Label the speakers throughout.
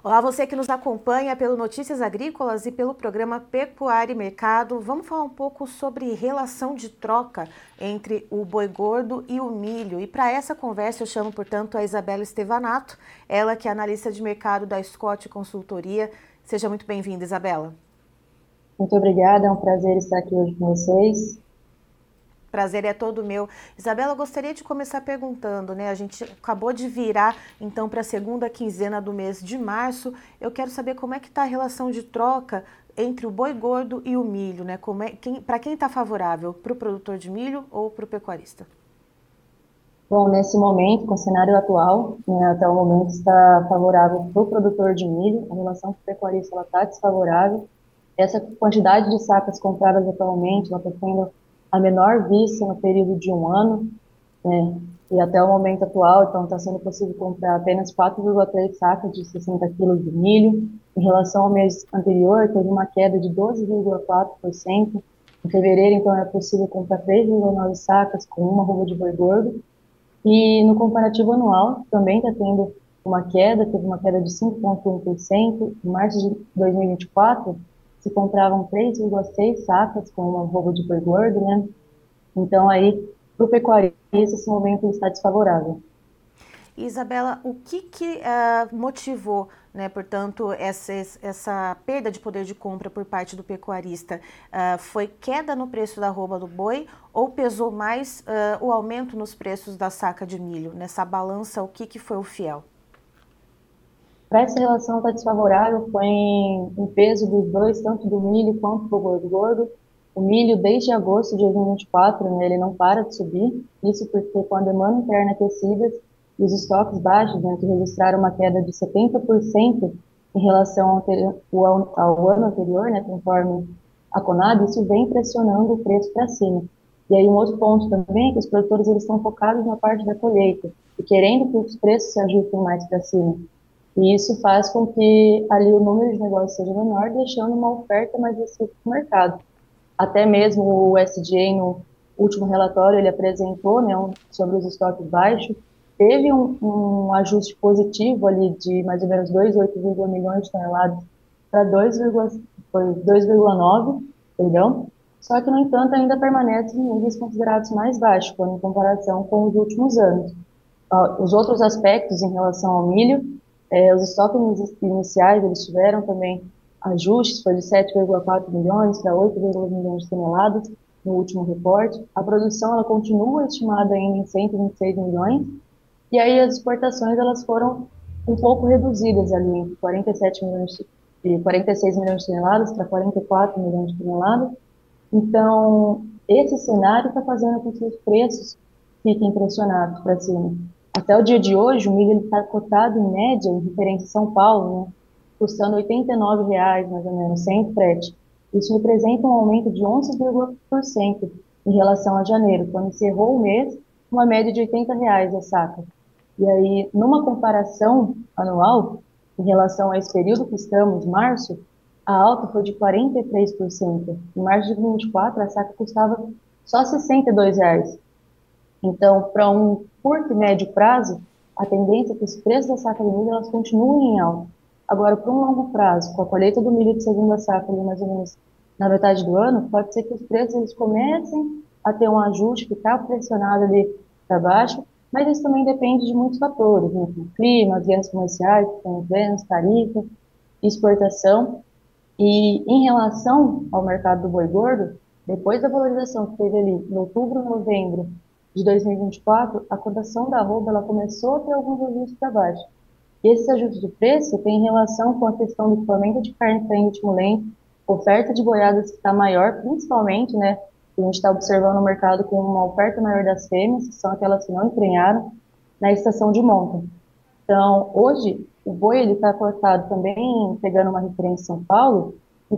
Speaker 1: Olá, você que nos acompanha pelo Notícias Agrícolas e pelo programa Pecuária e Mercado. Vamos falar um pouco sobre relação de troca entre o boi gordo e o milho. E para essa conversa eu chamo, portanto, a Isabela Estevanato, ela que é analista de mercado da Scott Consultoria. Seja muito bem-vinda, Isabela.
Speaker 2: Muito obrigada, é um prazer estar aqui hoje com vocês.
Speaker 1: Prazer é todo meu. Isabela, eu gostaria de começar perguntando, né? A gente acabou de virar, então, para a segunda quinzena do mês de março. Eu quero saber como é que está a relação de troca entre o boi gordo e o milho, né? Para quem está favorável? Para o produtor de milho ou para o pecuarista?
Speaker 2: Bom, nesse momento, com o cenário atual, né, até o momento está favorável para o produtor de milho, a relação com o pecuarista está desfavorável. Essa quantidade de sacas compradas atualmente, ela está tendo a menor vista no período de um ano, né, e até o momento atual, então está sendo possível comprar apenas 4,3 sacas de 60 quilos de milho. Em relação ao mês anterior, teve uma queda de 12,4%. Em fevereiro, então, é possível comprar 3,9 sacas com uma arroba de boi gordo. E no comparativo anual, também está tendo uma queda, teve uma queda de 5,1%. Em março de 2024, se compravam 3,6 sacas com uma arroba de boi gordo, né? Então, aí, para o pecuarista, esse momento ele está desfavorável.
Speaker 1: Isabela, o que motivou, né, portanto, essa perda de poder de compra por parte do pecuarista? Foi queda no preço da arroba do boi ou pesou mais o aumento nos preços da saca de milho? Nessa balança, o que foi o fiel?
Speaker 2: Para essa relação estar desfavorável, foi em peso dos dois, tanto do milho quanto do boi gordo. O milho, desde agosto de 2024, né, ele não para de subir, isso porque com a demanda interna aquecida e os estoques baixos, né, que registraram uma queda de 70% em relação ao ano anterior, né, conforme a Conab, isso vem pressionando o preço para cima. E aí um outro ponto também é que os produtores eles estão focados na parte da colheita e querendo que os preços se ajustem mais para cima. E isso faz com que ali o número de negócios seja menor, deixando uma oferta mais restrita no mercado. Até mesmo o SDA, no último relatório, ele apresentou, né, sobre os estoques baixos, teve um ajuste positivo ali de mais ou menos 2,8 milhões de toneladas para 2,9, perdão. Só que, no entanto, ainda permanece em níveis considerados mais baixos, quando em comparação com os últimos anos. Os outros aspectos em relação ao milho, os estoques iniciais, eles tiveram também ajustes, foi de 7,4 milhões para 8,1 milhões de toneladas no último reporte. A produção, ela continua estimada ainda em 126 milhões, e aí as exportações, elas foram um pouco reduzidas ali, entre 47 milhões e 46 milhões de toneladas para 44 milhões de toneladas. Então, esse cenário está fazendo com que os preços fiquem pressionados para cima. Até o dia de hoje, o milho está cotado em média, em referência a São Paulo, né, custando R$ 89,00, mais ou menos, sem frete. Isso representa um aumento de 11,1% em relação a janeiro, quando encerrou o mês, uma média de R$ 80,00 a saca. E aí, numa comparação anual, em relação a esse período que estamos, março, a alta foi de 43%. Em março de 2024, a saca custava só R$ 62,00. Então, para um curto e médio prazo, a tendência é que os preços da saca de milho elas continuem em alta. Agora, para um longo prazo, com a colheita do milho de segunda safra, ali mais ou menos na metade do ano, pode ser que os preços eles comecem a ter um ajuste, ficar pressionado ali para baixo, mas isso também depende de muitos fatores, né? O clima, as guerras comerciais que estamos vendo, tarifa, exportação. E em relação ao mercado do boi gordo, depois da valorização que teve ali em outubro, novembro de 2024, a cotação da arroba ela começou a ter alguns ajustes para baixo. E esse ajuste de preço tem relação com a questão do escoamento de carne para ritmo lento, oferta de boiadas que está maior, principalmente, né? A gente está observando o mercado com uma oferta maior das fêmeas, que são aquelas que não emprenharam, na estação de monta. Então, hoje, o boi ele está cotado também, pegando uma referência em São Paulo, em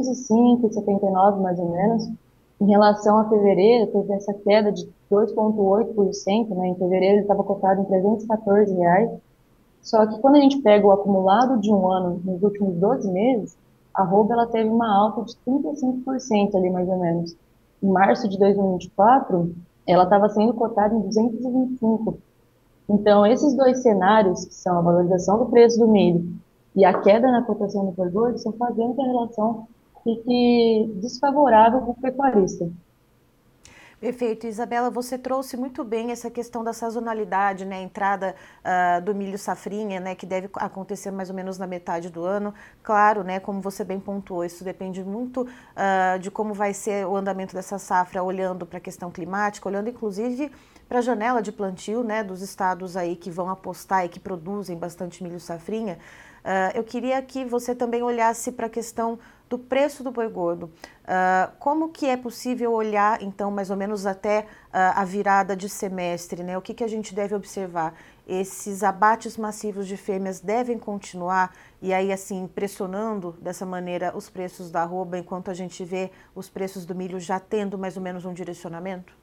Speaker 2: 305,79 mais ou menos. Em relação a fevereiro, teve essa queda de 2,8%, né? Em fevereiro ele estava cotado em R$ 314,00. Só que quando a gente pega o acumulado de um ano, nos últimos 12 meses, a arroba ela teve uma alta de 35% ali, mais ou menos. Em março de 2024, ela estava sendo cotada em 225. Então, esses dois cenários, que são a valorização do preço do milho e a queda na cotação do boi gordo estão fazendo que a relação fique desfavorável para o pecuarista.
Speaker 1: Perfeito. Isabela, você trouxe muito bem essa questão da sazonalidade, né? A entrada do milho safrinha, né? Que deve acontecer mais ou menos na metade do ano. Claro, né? Como você bem pontuou, isso depende muito de como vai ser o andamento dessa safra, olhando para a questão climática, olhando inclusive para a janela de plantio, né? Dos estados aí que vão apostar e que produzem bastante milho safrinha. Eu queria que você também olhasse para a questão do preço do boi gordo. Como que é possível olhar, então, mais ou menos até a virada de semestre, né? O que a gente deve observar? Esses abates massivos de fêmeas devem continuar e aí, assim, pressionando dessa maneira os preços da arroba, enquanto a gente vê os preços do milho já tendo mais ou menos um direcionamento?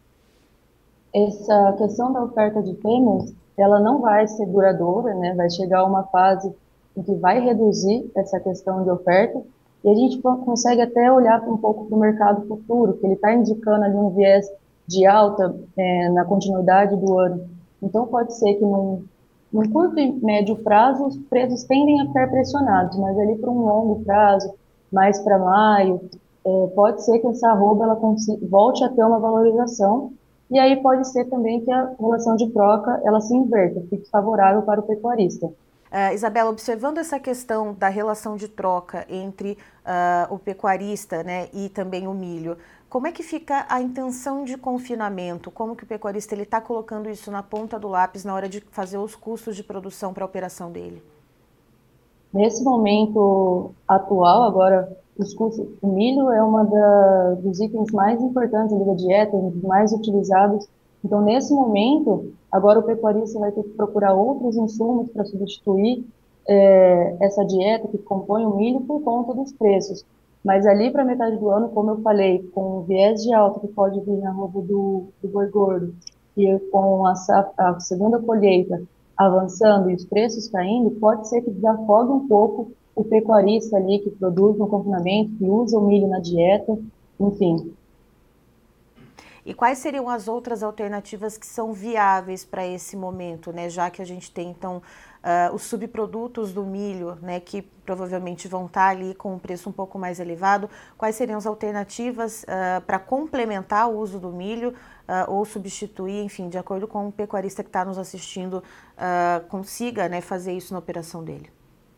Speaker 2: Essa questão da oferta de fêmeas, ela não vai ser duradoura, né? Vai chegar a uma fase em que vai reduzir essa questão de oferta, e a gente consegue até olhar um pouco para o mercado futuro, que ele está indicando ali um viés de alta na continuidade do ano. Então, pode ser que num curto e médio prazo, os preços tendem a ficar pressionados, mas ali para um longo prazo, mais para maio, pode ser que essa arroba ela volte a ter uma valorização, e aí pode ser também que a relação de troca ela se inverta, fique favorável para o pecuarista.
Speaker 1: Isabela, observando essa questão da relação de troca entre o pecuarista, né, e também o milho, como é que fica a intenção de confinamento? Como que o pecuarista está colocando isso na ponta do lápis na hora de fazer os custos de produção para a operação dele?
Speaker 2: Nesse momento atual, agora, os custos, o milho é dos itens mais importantes ali da dieta, um dos mais utilizados. Então, nesse momento, agora o pecuarista vai ter que procurar outros insumos para substituir essa dieta que compõe o milho por conta dos preços. Mas ali para metade do ano, como eu falei, com o viés de alta que pode vir na roupa do boi gordo e com a segunda colheita avançando e os preços caindo, pode ser que desafogue um pouco o pecuarista ali que produz no confinamento, que usa o milho na dieta, enfim.
Speaker 1: E quais seriam as outras alternativas que são viáveis para esse momento, né? Já que a gente tem, então, os subprodutos do milho, né, que provavelmente vão estar ali com um preço um pouco mais elevado, quais seriam as alternativas para complementar o uso do milho ou substituir, enfim, de acordo com o pecuarista que está nos assistindo, consiga, né, fazer isso na operação dele?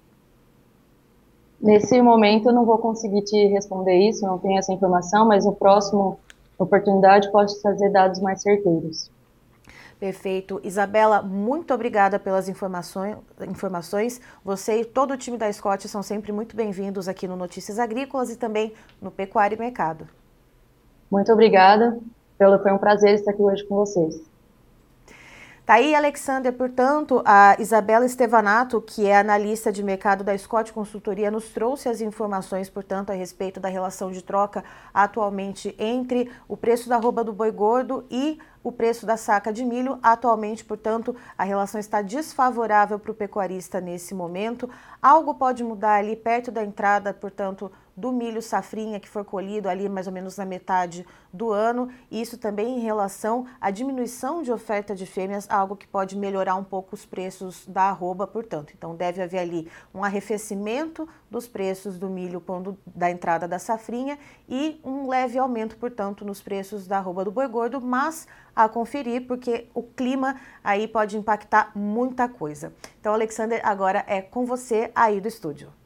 Speaker 2: Nesse momento eu não vou conseguir te responder isso, não tenho essa informação, mas no próximo oportunidade posso trazer dados mais certeiros.
Speaker 1: Perfeito. Isabela, muito obrigada pelas informações. Você e todo o time da Scott são sempre muito bem-vindos aqui no Notícias Agrícolas e também no Pecuária e Mercado.
Speaker 2: Muito obrigada. Foi um prazer estar aqui hoje com vocês.
Speaker 1: Tá aí, Alexander, portanto, a Isabela Estevanato, que é analista de mercado da Scott Consultoria, nos trouxe as informações, portanto, a respeito da relação de troca atualmente entre o preço da arroba do boi gordo e o preço da saca de milho. Atualmente, portanto, a relação está desfavorável para o pecuarista nesse momento. Algo pode mudar ali perto da entrada, portanto, do milho safrinha que for colhido ali mais ou menos na metade do ano. Isso também em relação à diminuição de oferta de fêmeas, algo que pode melhorar um pouco os preços da arroba, portanto. Então deve haver ali um arrefecimento dos preços do milho quando da entrada da safrinha e um leve aumento, portanto, nos preços da arroba do boi gordo, mas a conferir, porque o clima aí pode impactar muita coisa. Então, Alexander, agora é com você aí do estúdio.